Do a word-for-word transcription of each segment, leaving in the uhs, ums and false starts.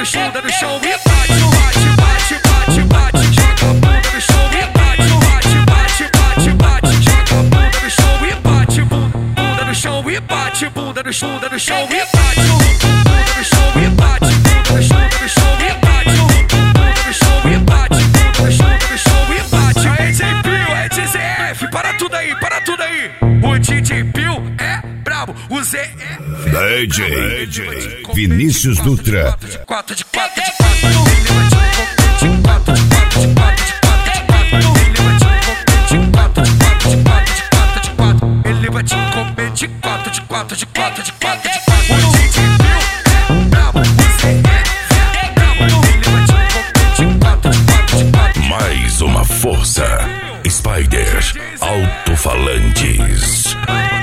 no chão, no chão e bate, bate, bate, bate, bate, joga a bunda no chão e bate, bate, bate, bate, bate, joga a bunda no chão e bate, bunda no chão e bate, bunda no chão, no chão e bate, bunda no chão e bate, bunda no chão, no chão e bate, bunda no chão e bate, bunda no chão, no chão e bate. Aí D J Pio, é D Z F, para tudo aí, para tudo aí. O D J Pio é brabo, o Z é D J, D J Vinícius Dutra. de quatro, de quatro, de quatro, ele vai te comer de quatro, de quatro, de quatro, de quatro, de quatro, ele vai te comer de quatro, de quatro, de quatro, de quatro, de quatro, ele vai te comer de quatro, de quatro, de quatro, de quatro, de quatro. O D J Pio é brabo, o Z é brabo, ele vai te comer de quatro, de quatro, de quatro. Mais uma força. Spider Alto-Falantes.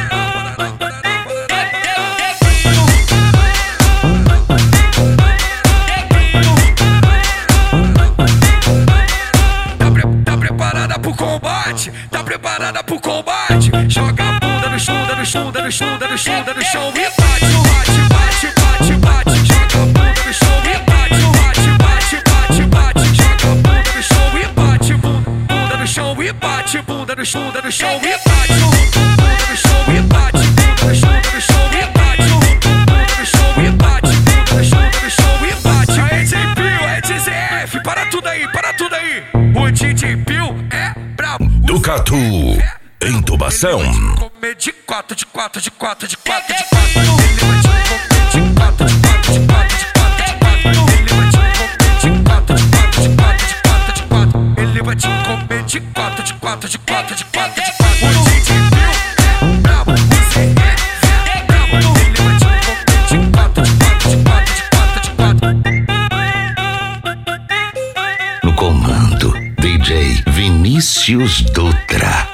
Pro combate, tá preparada pro combate? Joga a bunda no chão, no chão, no chão, no chão, no chão e bate, bate, bate, bate, bate. Joga a bunda no chão e bate, bate, bate, bate, bate. Joga a bunda no chão e bate, bunda no chão e bate, bunda no chão, no chão e bate, bunda no chão e bate, bunda no chão, no chão e bate, bunda no chão e bate, bunda no chão, no chão e bate. Aí D J Pio, é D Z F, para tudo aí, para tudo aí. O D J Pio é brabo. Ducato, intubação. Comer de quatro, de quatro, de quatro, de quatro, de quatro. Ele vai te comer de quatro, de quatro, de quatro, de quatro, de quatro. Ele vai te comer de quatro, de quatro, de quatro, de quatro, de quatro. Ele vai te comer de quatro, de quatro, de quatro, de quatro, de quatro. O D J Pio é brabo, o Z é brabo. Ele vai te comer de quatro, de quatro, de quatro, de quatro, de quatro. No comando, D J Vinícius Dutra.